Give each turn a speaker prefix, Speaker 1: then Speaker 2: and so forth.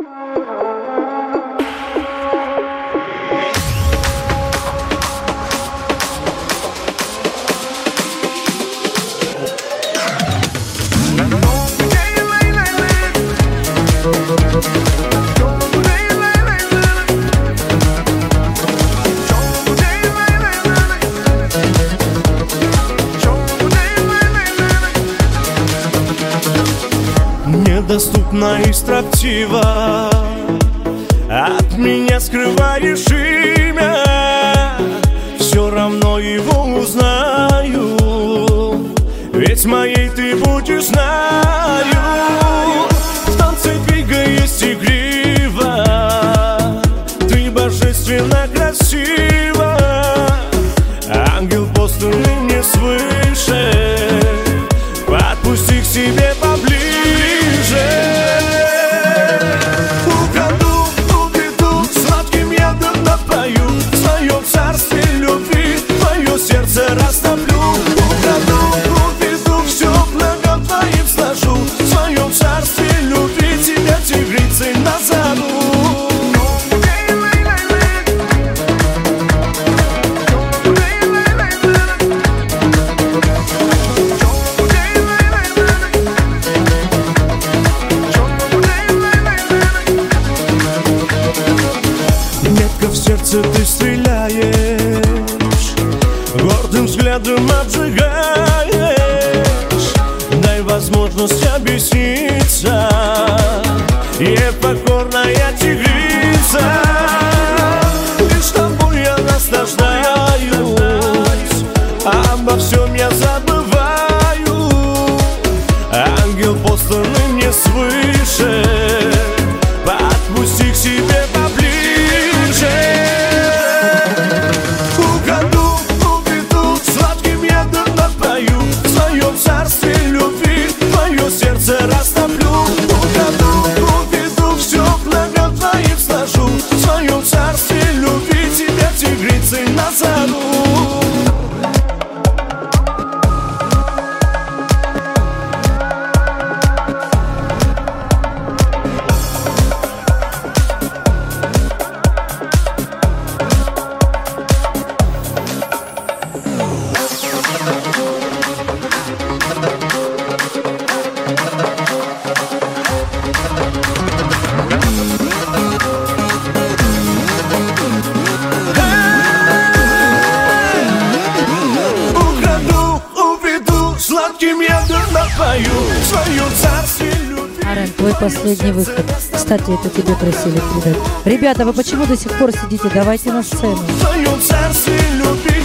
Speaker 1: Недоступна и строптива, от меня скрываешь имя, все равно его узнаю, ведь моей ты будешь, знаю. В танце двигаясь игриво, ты божественно красива, ангел посланный мне свыше, подпусти к себе поближе. Украду, уведу, сладким ядом напою, в своем царстве любви твое сердце растоплю. Украду, уведу, все благом твоим сложу, в своем царстве любви тебя тигрицей назову. В сердце ты стреляешь, гордым взглядом обжигаешь. Дай возможность объясниться, непокорная тигрица. Лишь тобой я наслаждаюсь, обо всем я забываю. Ангел посланный мне свыше, подпусти к себе поближе. Украду, уведу, сладким ядом напою, в своем царстве любви твое сердце растоплю. Украду, уведу, все благом твоим сложу, в своем царстве любви тебя тигрицей назову. Сладким ядом напою, в своем царстве любви.
Speaker 2: Арен, твой последний выход. Кстати, это тебе просили передать. Ребята, вы почему до сих пор сидите? Давайте на сцену.
Speaker 1: В своем царстве любви